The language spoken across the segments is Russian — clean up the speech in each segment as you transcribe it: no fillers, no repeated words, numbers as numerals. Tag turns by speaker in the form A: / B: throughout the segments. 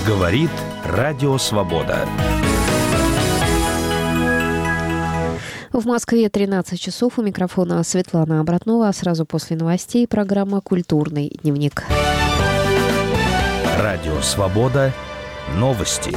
A: Говорит Радио Свобода.
B: В Москве 13 часов. У микрофона Светлана Обратнова. Сразу после новостей программа «Культурный дневник».
A: Радио Свобода. Новости.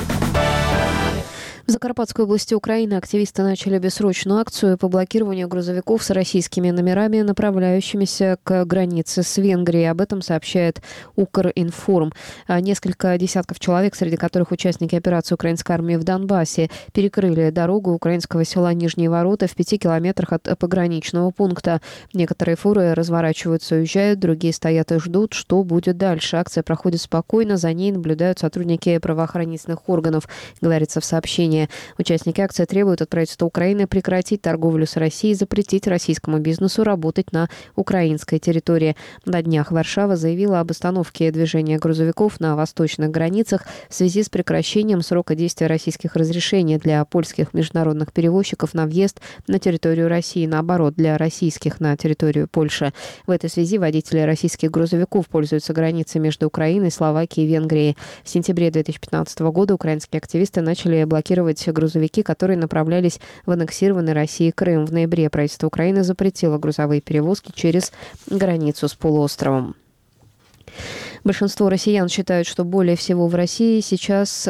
B: В Закарпатской области Украины активисты начали бессрочную акцию по блокированию грузовиков с российскими номерами, направляющимися к границе с Венгрией. Об этом сообщает Укринформ. Несколько десятков человек, среди которых участники операции украинской армии в Донбассе, перекрыли дорогу украинского села Нижние Ворота в 5 километрах от пограничного пункта. Некоторые фуры разворачиваются и уезжают, другие стоят и ждут, что будет дальше. Акция проходит спокойно, за ней наблюдают сотрудники правоохранительных органов, говорится в сообщении. Участники акции требуют от правительства Украины прекратить торговлю с Россией и запретить российскому бизнесу работать на украинской территории. На днях Варшава заявила об остановке движения грузовиков на восточных границах в связи с прекращением срока действия российских разрешений для польских международных перевозчиков на въезд на территорию России, наоборот, для российских на территорию Польши. В этой связи водители российских грузовиков пользуются границей между Украиной, Словакией и Венгрией. В сентябре 2015 года украинские активисты начали блокировать грузовики, которые направлялись в аннексированный Россией Крым. В ноябре правительство Украины запретило грузовые перевозки через границу с полуостровом. Большинство россиян считают, что более всего России сейчас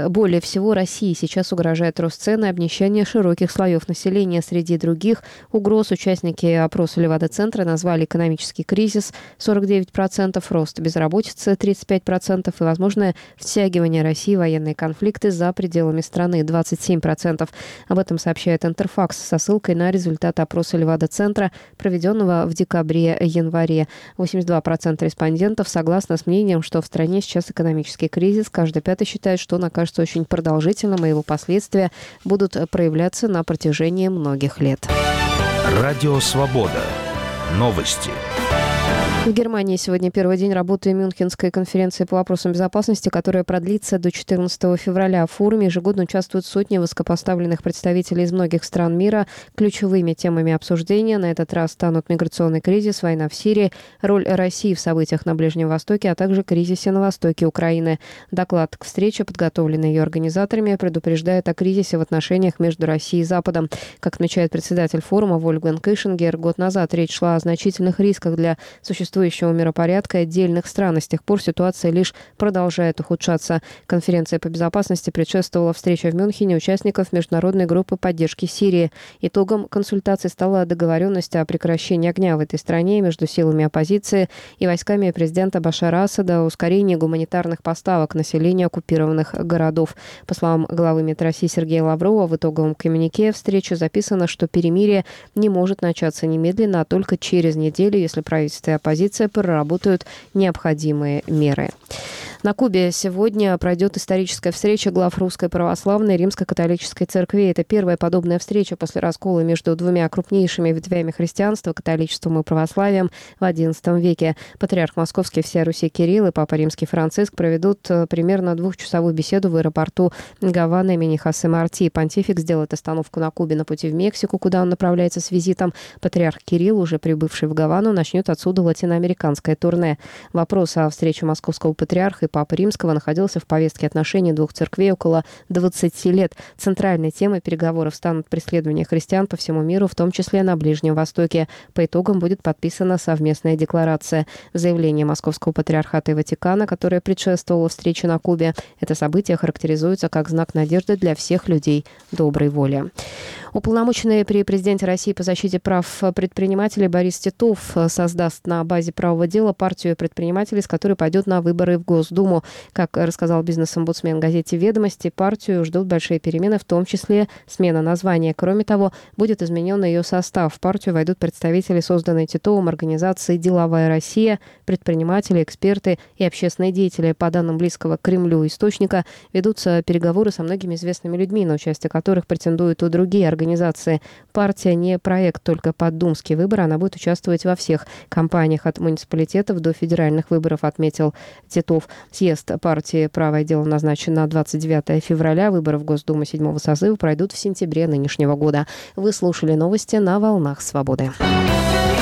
B: угрожает рост цен и обнищание широких слоев населения. Среди других угроз участники опроса Левада-центра назвали экономический кризис 49%, рост безработицы 35% и возможное втягивание России в военные конфликты за пределами страны 27%. Об этом сообщает Интерфакс со ссылкой на результаты опроса Левада-центра, проведенного в декабре-январе. 82% респондентов согласны с мнением, что в стране сейчас экономический кризис. Каждый пятый считает, что он окажется очень продолжительным, и его последствия будут проявляться на протяжении многих лет.
A: Радио Свобода. Новости.
B: В Германии сегодня первый день работы Мюнхенской конференции по вопросам безопасности, которая продлится до 14 февраля. В форуме ежегодно участвуют сотни высокопоставленных представителей из многих стран мира. Ключевыми темами обсуждения на этот раз станут миграционный кризис, война в Сирии, роль России в событиях на Ближнем Востоке, а также кризисе на востоке Украины. Доклад к встрече, подготовленный ее организаторами, предупреждает о кризисе в отношениях между Россией и Западом. Как отмечает председатель форума Вольфганг Кишингер, год назад речь шла о значительных рисках для существующего миропорядка и отдельных стран. С тех пор ситуация лишь продолжает ухудшаться. Конференция по безопасности предшествовала встрече в Мюнхене участников международной группы поддержки Сирии. Итогом консультаций стала договоренность о прекращении огня в этой стране между силами оппозиции и войсками президента Башара Асада о ускорении гуманитарных поставок населению оккупированных городов. По словам главы МИД России Сергея Лаврова, в итоговом коммюнике встречи записано, что перемирие не может начаться немедленно, а только через неделю, если правительство и оппозиция проработают необходимые меры. На Кубе сегодня пройдет историческая встреча глав Русской Православной и Римско-католической церквей. Это первая подобная встреча после раскола между двумя крупнейшими ветвями христианства, католичеством и православием в XI веке. Патриарх Московский всея Руси Кирилл и Папа Римский Франциск проведут примерно двухчасовую беседу в аэропорту Гаваны имени Хосе Марти. Понтифик сделает остановку на Кубе на пути в Мексику, куда он направляется с визитом. Патриарх Кирилл, уже прибывший в Гавану, начнет отсюда латиноамериканское турне. Вопрос о встрече московского патриарха и Папы Римского находился в повестке отношений двух церквей около 20 лет. Центральной темой переговоров станут преследования христиан по всему миру, в том числе на Ближнем Востоке. По итогам будет подписана совместная декларация. В заявлении Московского патриархата и Ватикана, которое предшествовало встрече на Кубе, это событие характеризуется как знак надежды для всех людей доброй воли. Уполномоченный при президенте России по защите прав предпринимателей Борис Титов создаст на базе правового дела партию предпринимателей, с которой пойдет на выборы в Госдуму. Как рассказал бизнес-омбудсмен газете «Ведомости», партию ждут большие перемены, в том числе смена названия. Кроме того, будет изменен ее состав. В партию войдут представители созданной Титовым организации «Деловая Россия», предприниматели, эксперты и общественные деятели. По данным близкого к Кремлю источника, ведутся переговоры со многими известными людьми, на участие которых претендуют и другие организации. Партия не проект только под думские выборы, она будет участвовать во всех кампаниях от муниципалитетов до федеральных выборов, отметил Титов. Съезд партии «Правое дело» назначен на 29 февраля. Выборы в Госдуму 7-го созыва пройдут в сентябре нынешнего года. Вы слушали новости на «Волнах Свободы».